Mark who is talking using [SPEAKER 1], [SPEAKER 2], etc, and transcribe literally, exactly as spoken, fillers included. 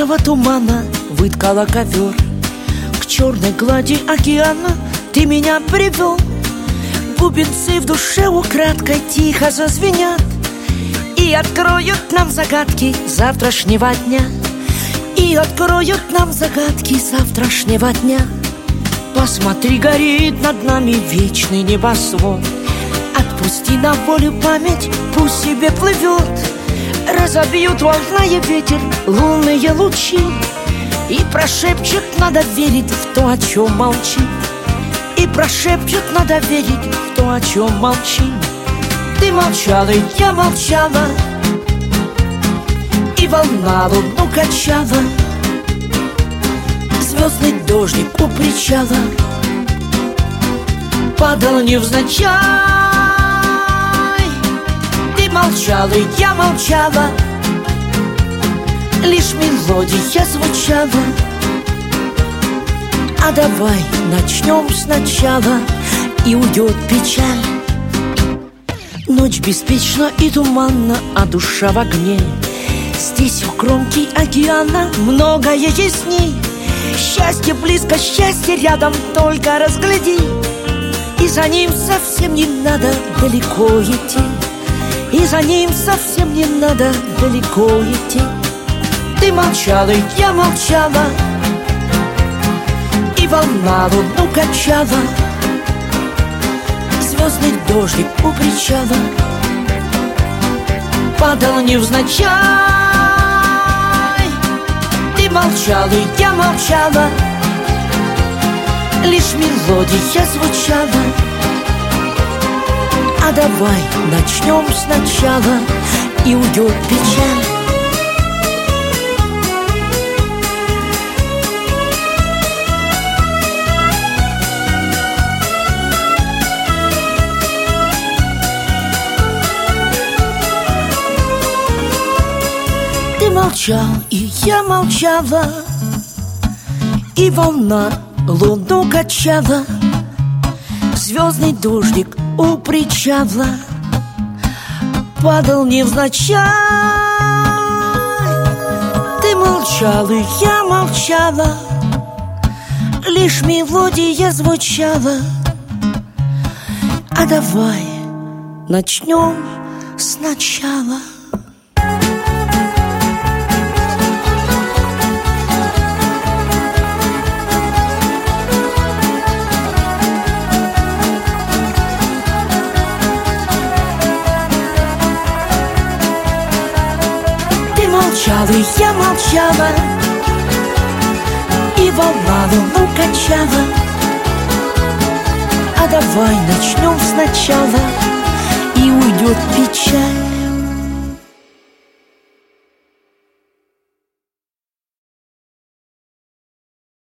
[SPEAKER 1] Рыжего тумана выткала ковер, к черной глади океана ты меня привел. Бубенцы в душе украдкой тихо зазвенят и откроют нам загадки завтрашнего дня. И откроют нам загадки завтрашнего дня. Посмотри, горит над нами вечный небосвод. Отпусти на волю память, пусть себе плывет. Разобьют волна и ветер лунные лучи, и прошепчет, надо верить в то, о чем молчим. И прошепчет, надо верить в то, о чем молчим. Ты молчала, и я молчала, и волна луну качала. Звездный дождик у причала падал невзначай. Ты молчала, и я молчала, лишь мелодия звучала. А давай начнем сначала, и уйдет печаль. Ночь беспечна и туманна, а душа в огне. Здесь у кромки океана многое ясней. Счастье близко, счастье рядом, только разгляди. И за ним совсем не надо далеко идти. И за ним совсем не надо далеко идти. Ты молчала, и я молчала, и волна луну качала. Звездный дождик у причала падал невзначай. Ты молчала, и я молчала, лишь мелодия звучала. А давай начнем сначала, и уйдет печаль. Ты молчал, и я молчала, и волна луну качала. Звездный дождик у причала падал невзначай. Ты молчал, и я молчала, лишь мелодия звучала. А давай начнем сначала. Молчала, и я молчала, и волна луну качала. А давай начнем сначала,